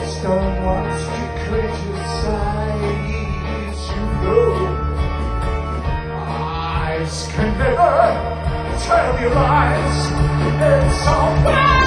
Don't want to criticize, you know. Eyes can never tell you lies. It's all bad.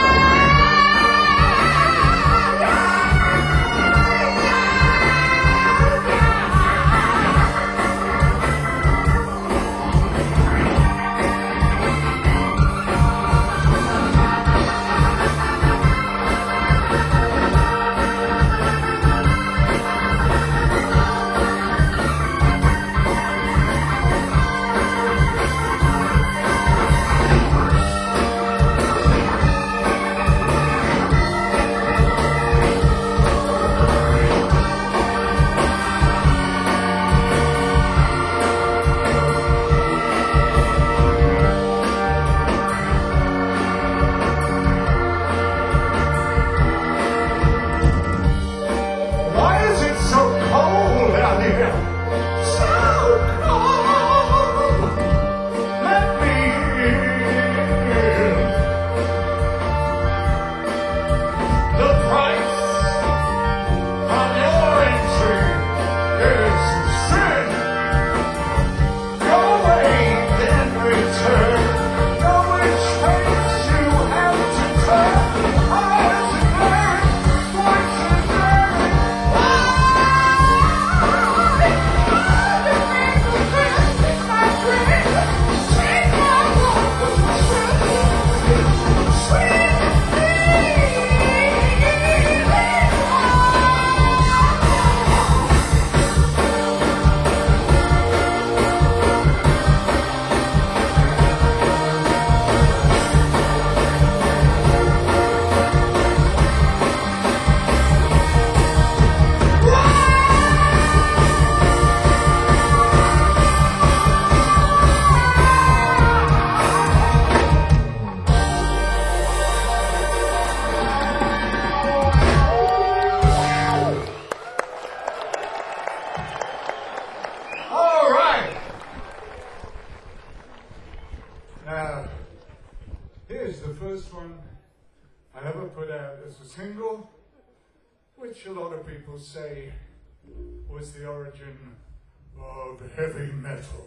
Now, here's the first one I ever put out as a single, which a lot of people say was the origin of heavy metal.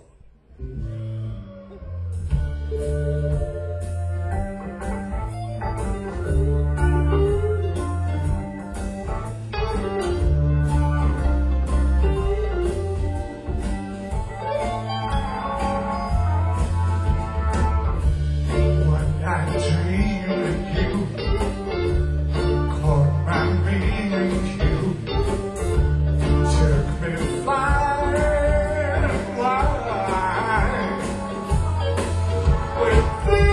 With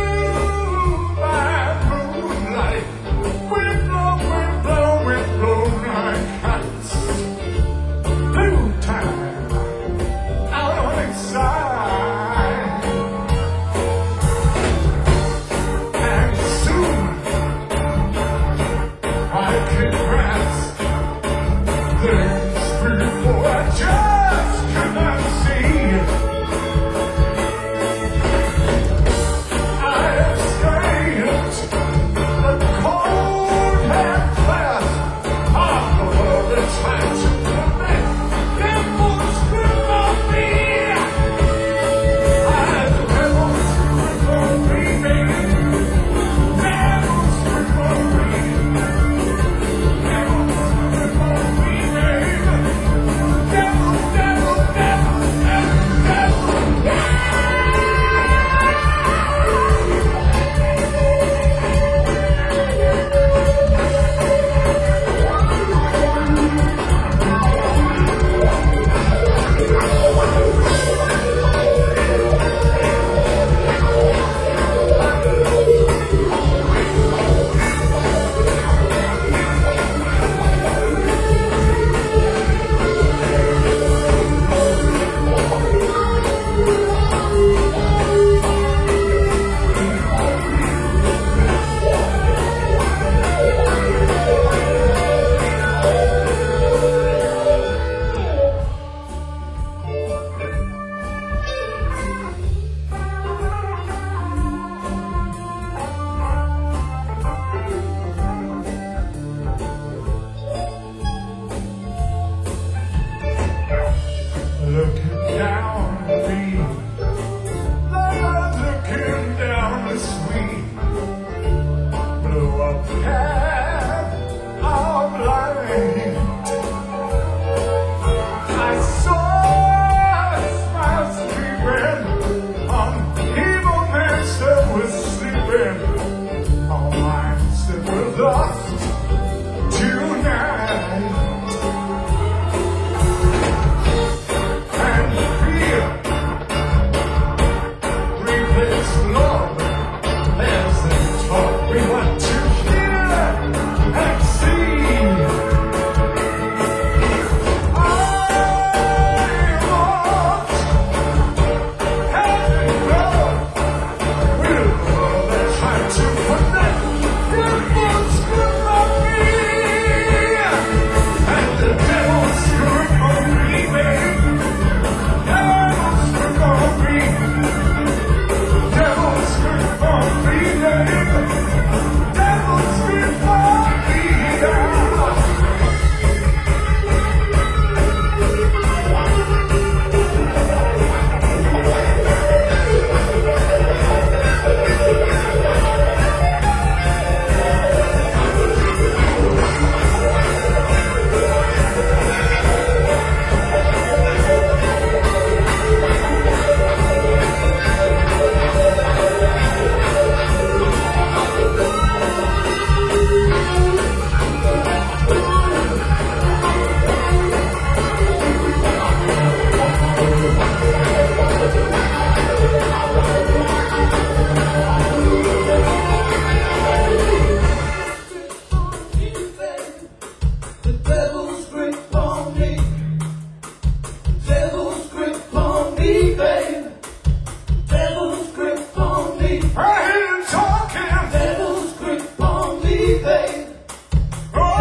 The devil's grip on me. The devil's grip on me, babe. The devil's grip on me. I hear him talking. The devil's grip on me, babe. Oh,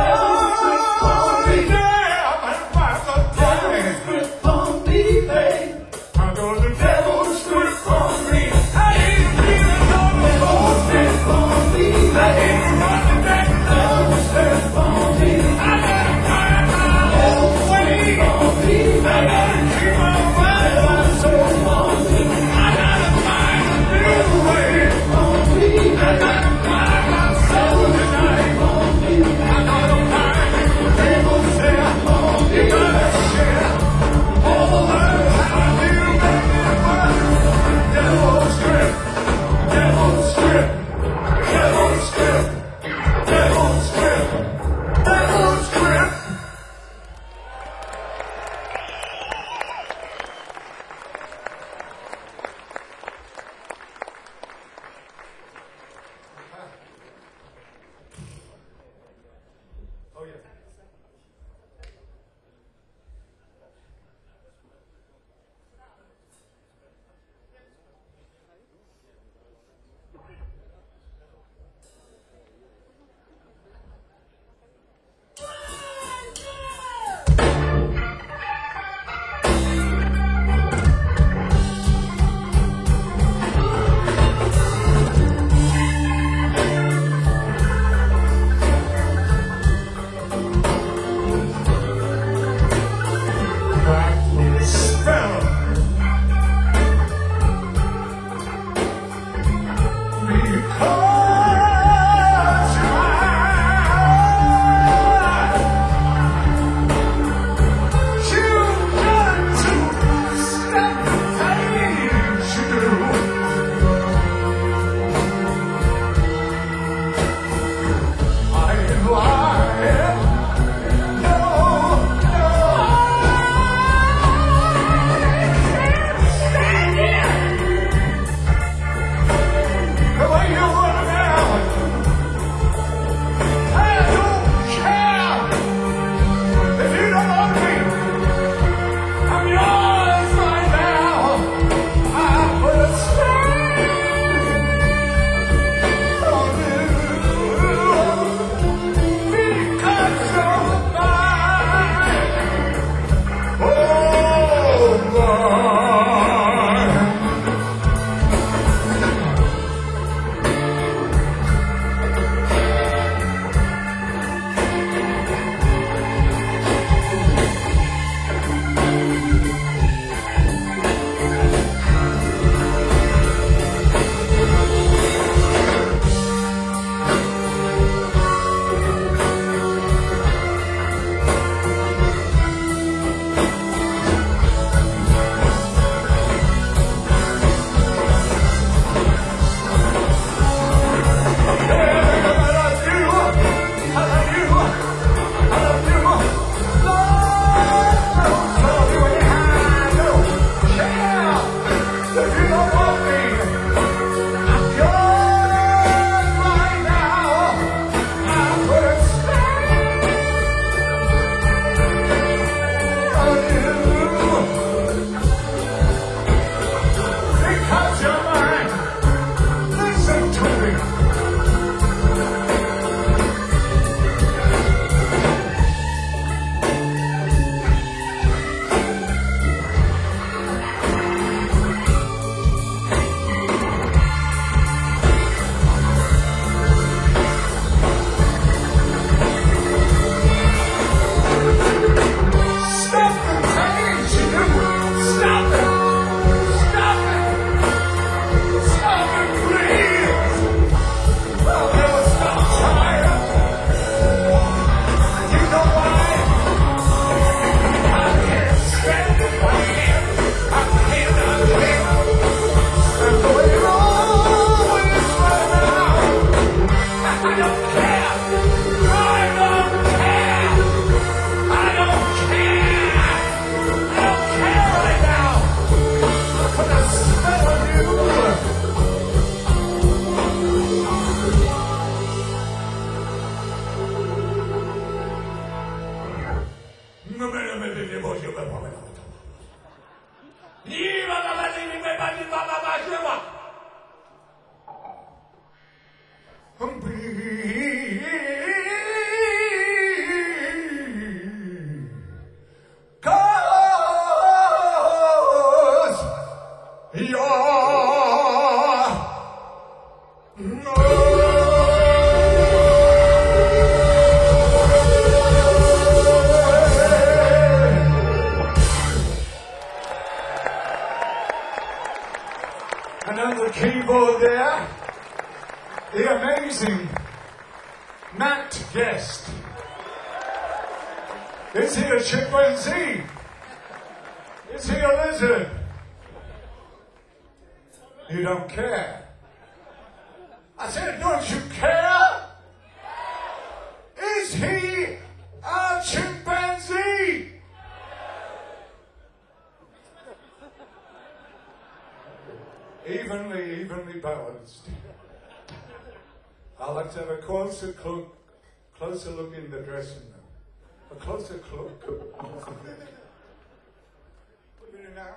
Devil's grip on me, babe. I know the devil's grip on me. I ain't feeling on the floor. Grip on me, I babe. ain't running back. Devil's grip on me. I got a fire. And on the keyboard there, the amazing Matt Guest. Is he a chimpanzee? Is he a lizard? You don't care. I said, don't you care? Is he a chimpanzee? Evenly balanced. I'd like to have a closer look in the dressing room. A closer look. Put it in now.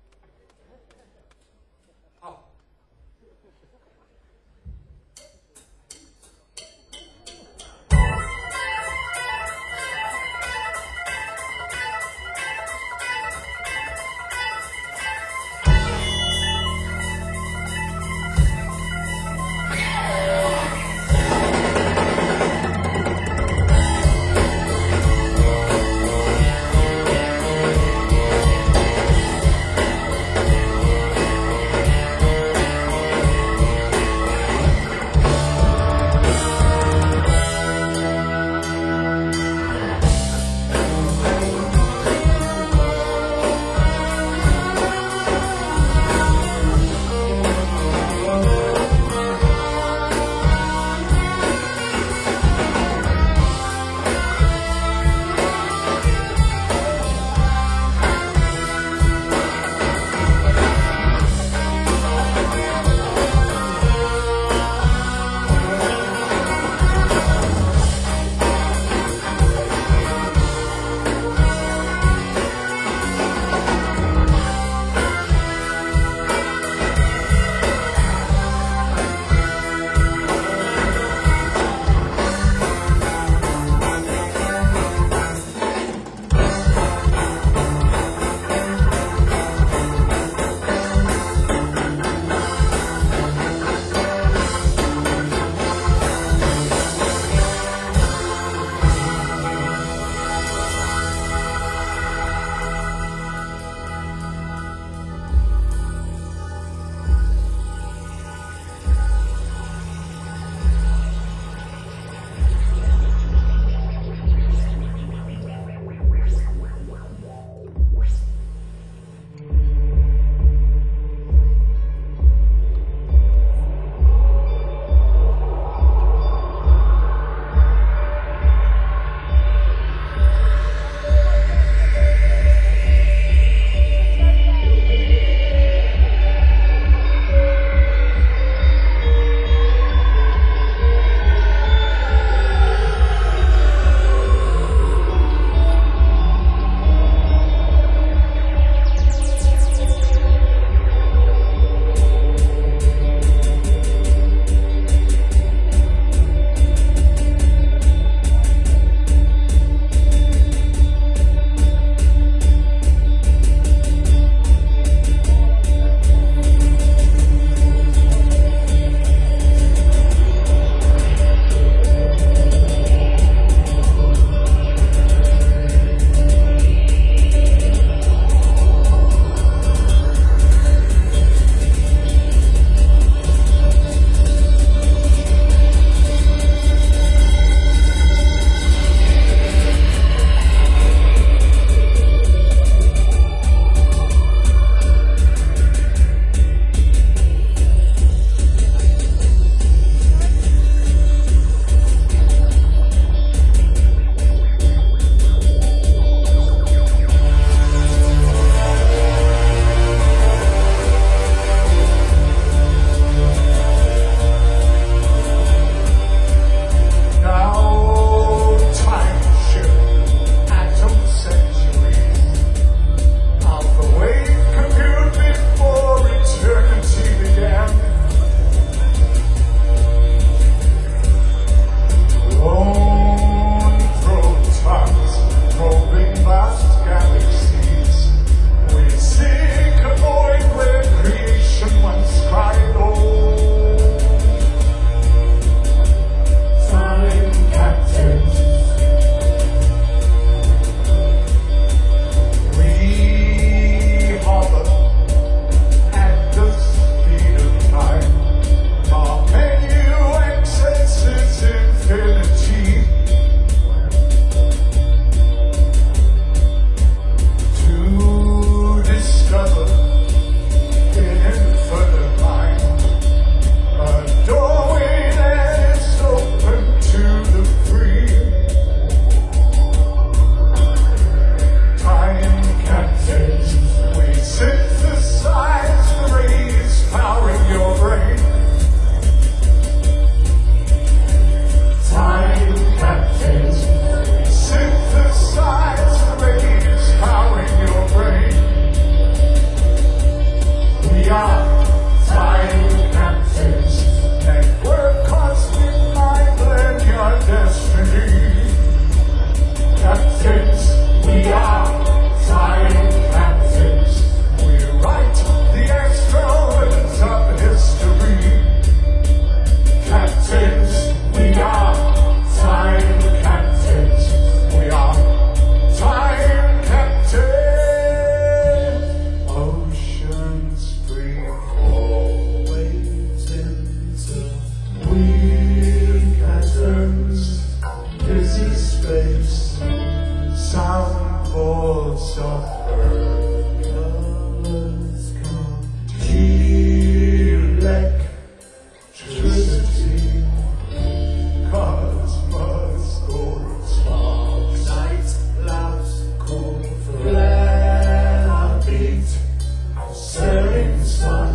Oh. falls softer, colors come, electricity, cosmos gold, sparks, night, clouds, cool, flare, beat, setting sun.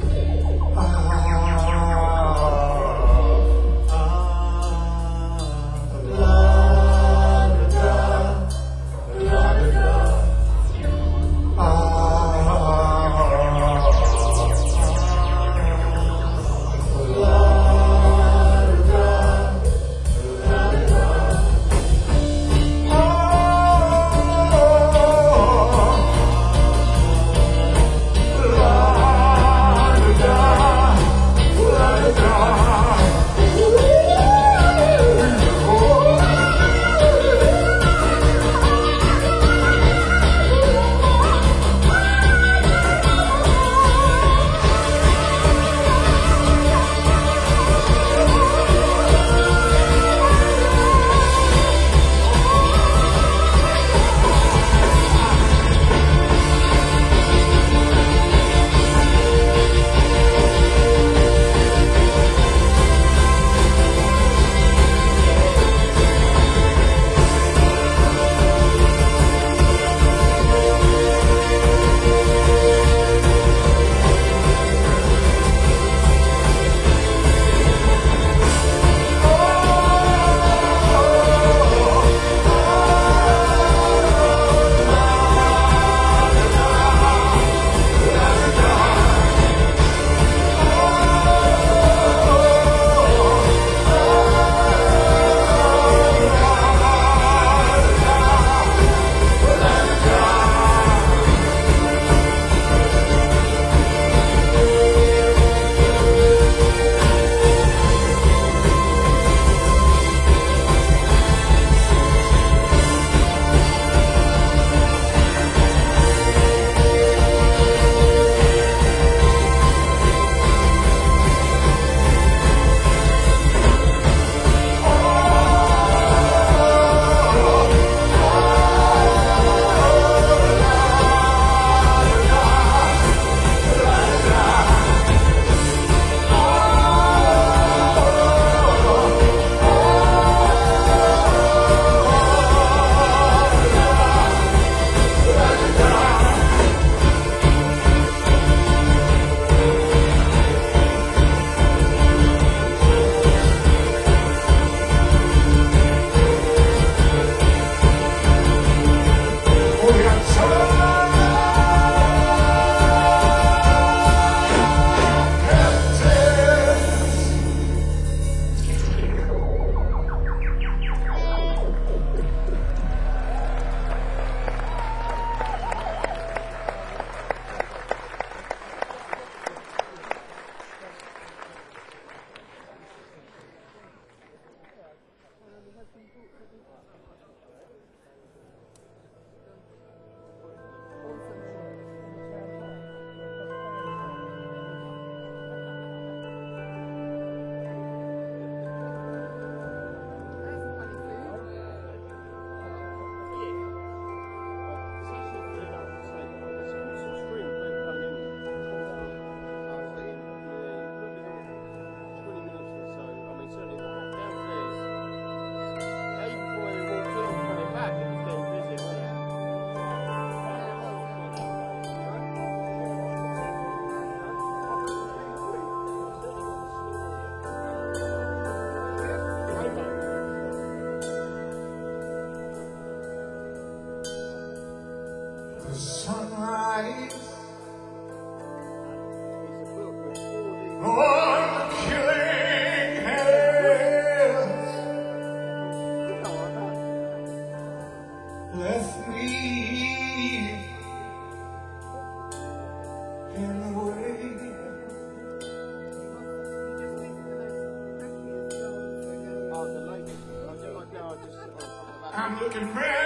I'm looking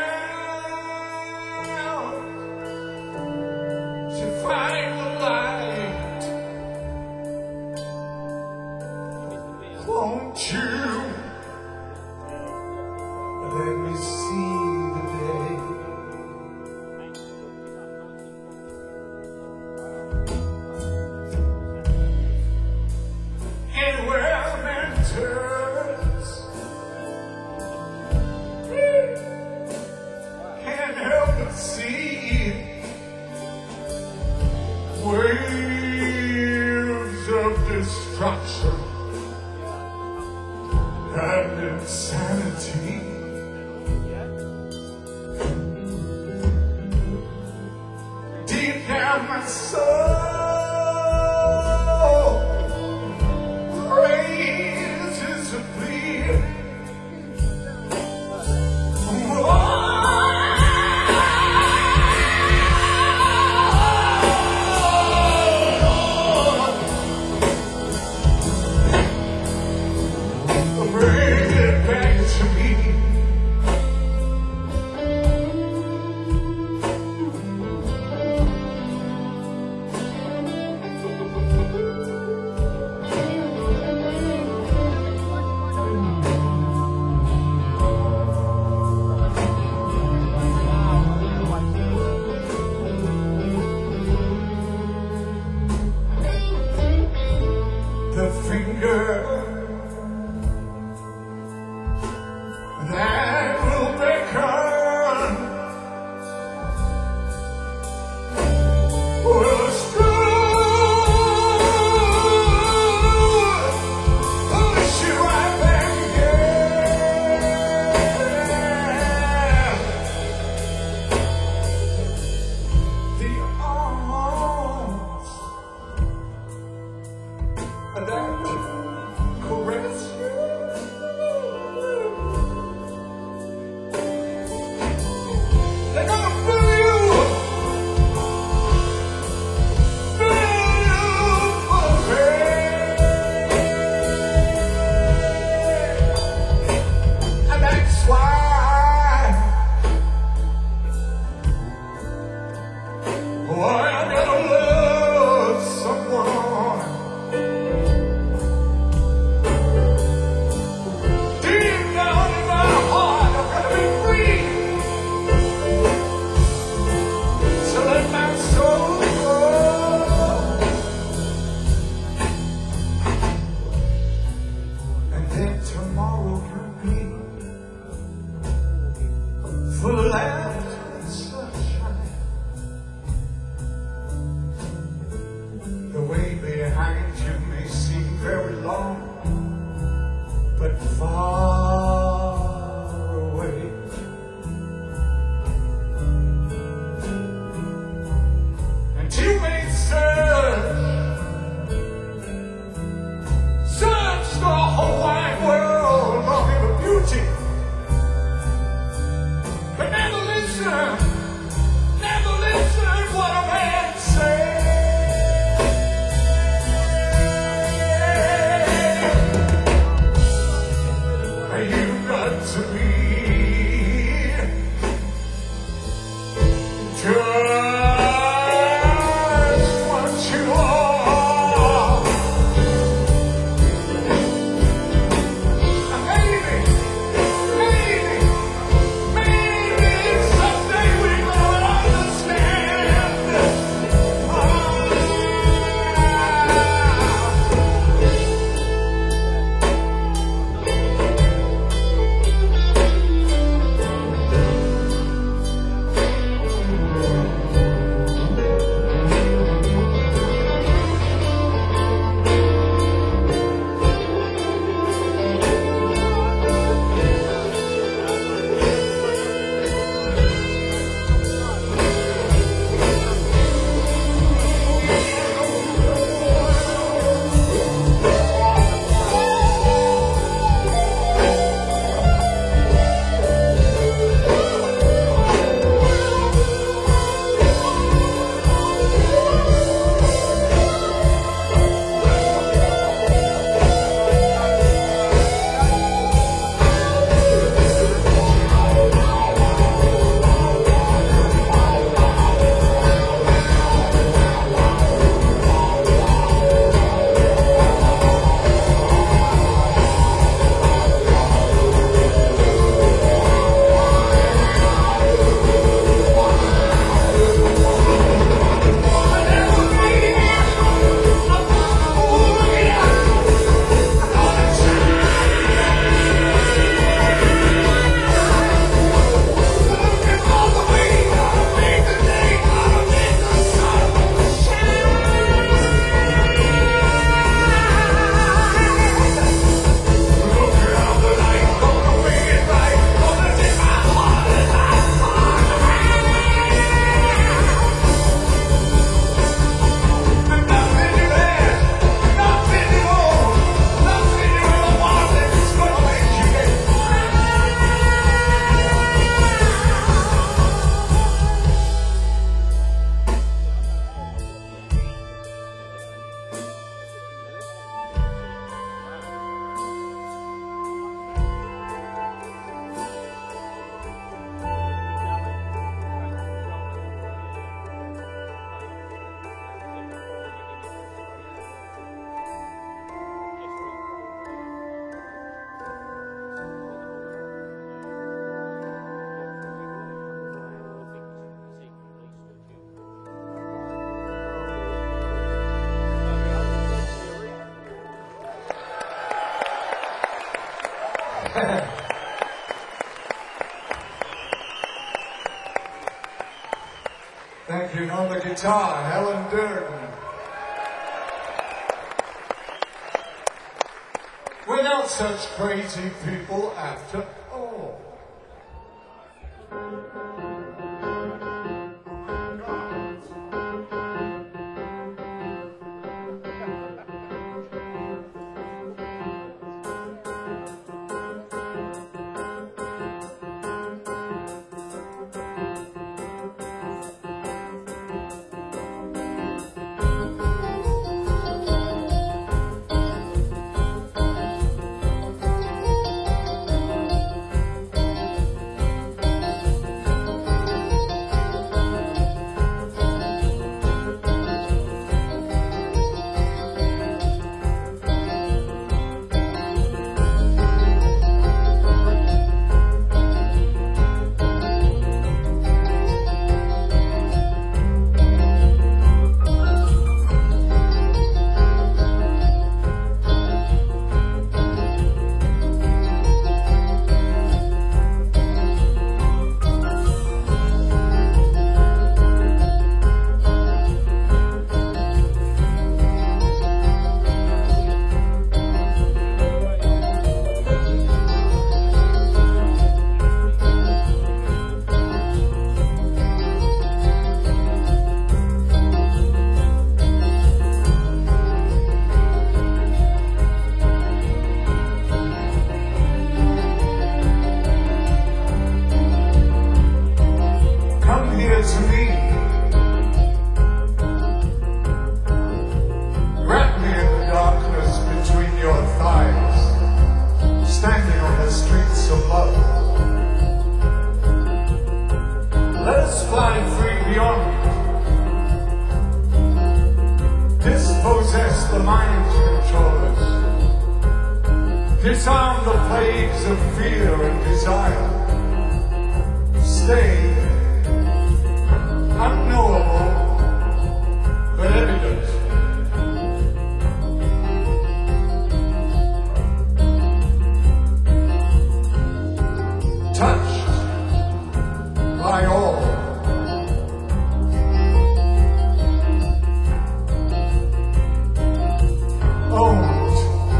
round to find the light. Won't you let me see the day? destruction and insanity. Deep down my soul raises a plea. Bring it back to me. The finger that will beckon will push you right back again. The arms that caress you. They're gonna fill you full of pain. And that's why I gotta love someone. Deep down in my heart, I've gotta be free. So let my soul go. And then tomorrow can be full of laughter and sunshine. The way behind you may seem very long, but far away. And you may search the whole wide world looking for beauty, but never listen what a man says. You've got to be just what you are. And maybe someday Thank you. And on the guitar, Helen Durden. We're not such crazy people after all. Disarm the plagues of fear and desire. Stay unknowable but evident. Touched by all. Owned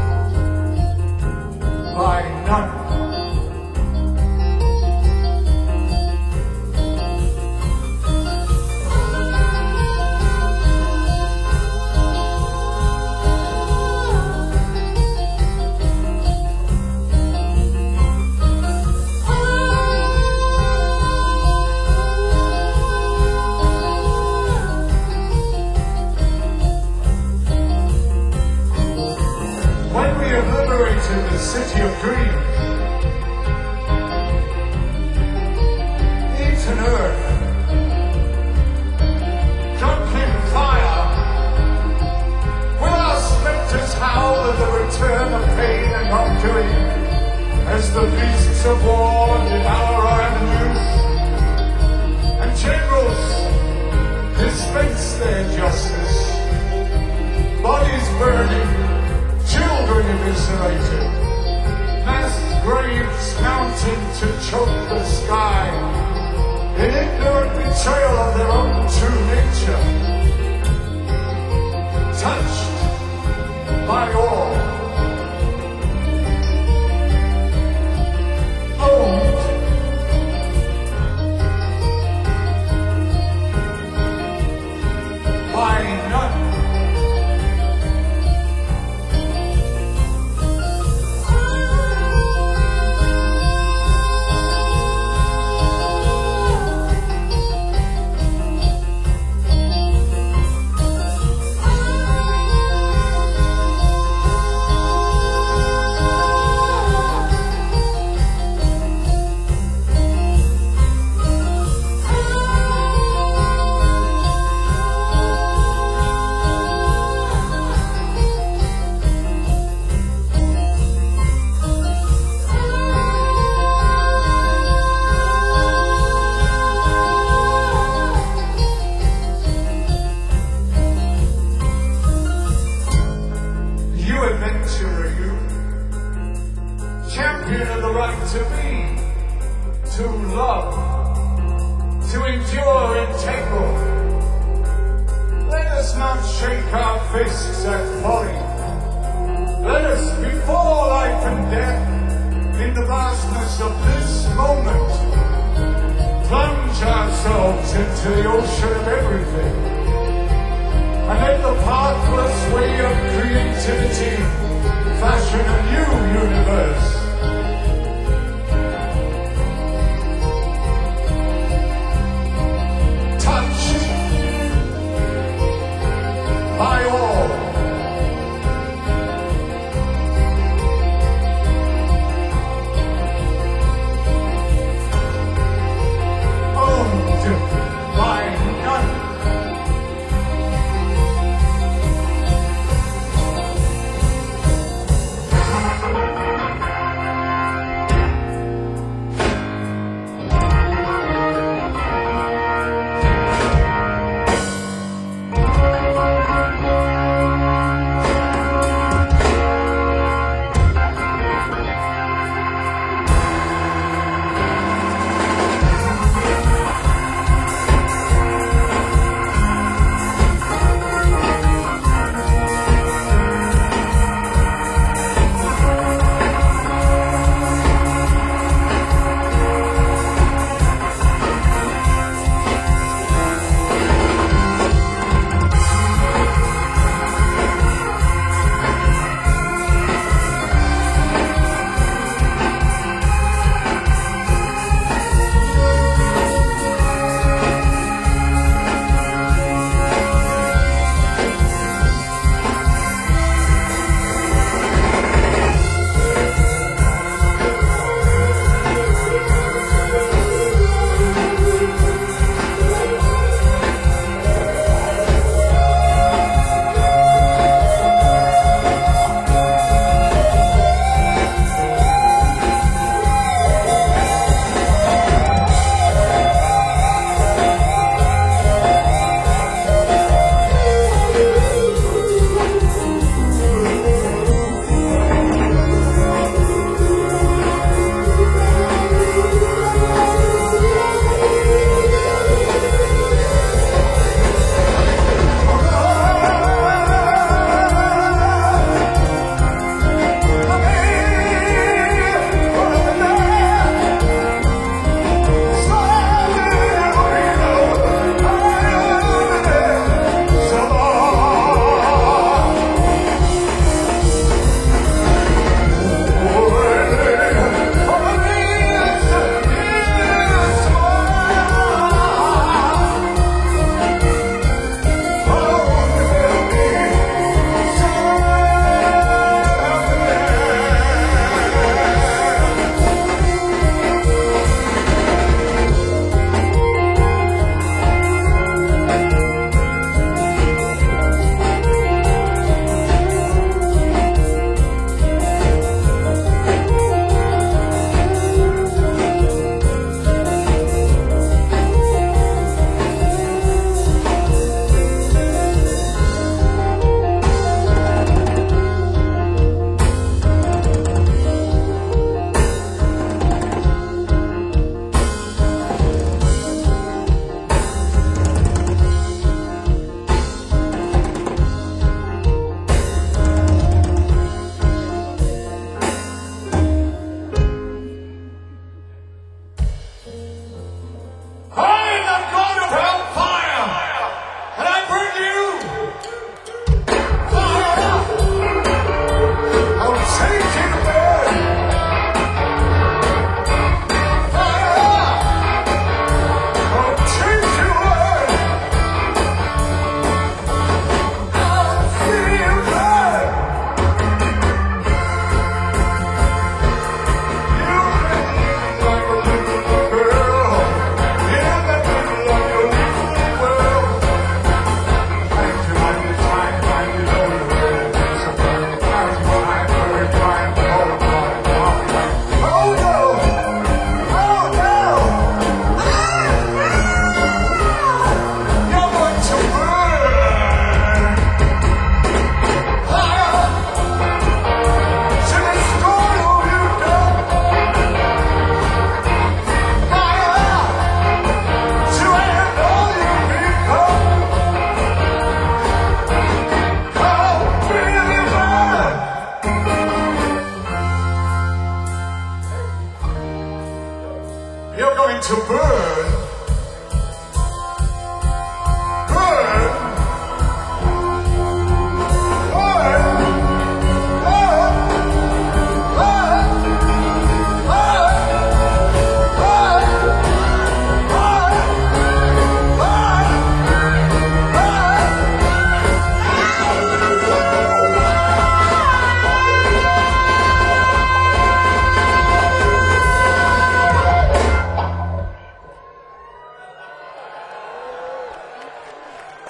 by none. When we have liberated the city of dreams, eaten earth, drunk in fire, will our spectres howl at the return of pain and wrongdoing, as the beasts of war devour our avenues, and generals dispense their justice, bodies burning, children eviscerated, mass graves mounting to choke the sky, in ignorant betrayal of their own true nature, touched by all, owned by none. You adventurer, you, champion of the right to be, to love, to endure integral, not shake our fists at folly. Let us, before life and death, in the vastness of this moment, plunge ourselves into the ocean of everything, and let the pathless way of creativity fashion a new universe. Touched by all. Owned by none.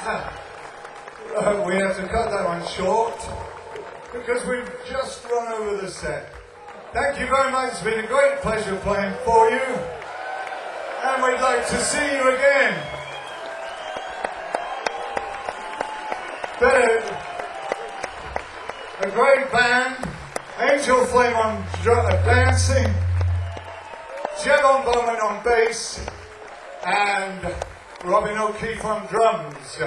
We have to cut that one short because we've just run over the set. Thank you very much. It's been a great pleasure playing for you. And we'd like to see you again. A great band, Angel Flame on dancing, Jevon Bowman on bass, and Robin O'Keefe on drums.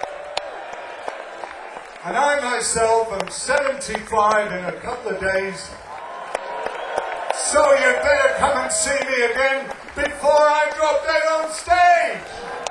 And I myself am 75 in a couple of days, so you better come and see me again before I drop dead on stage.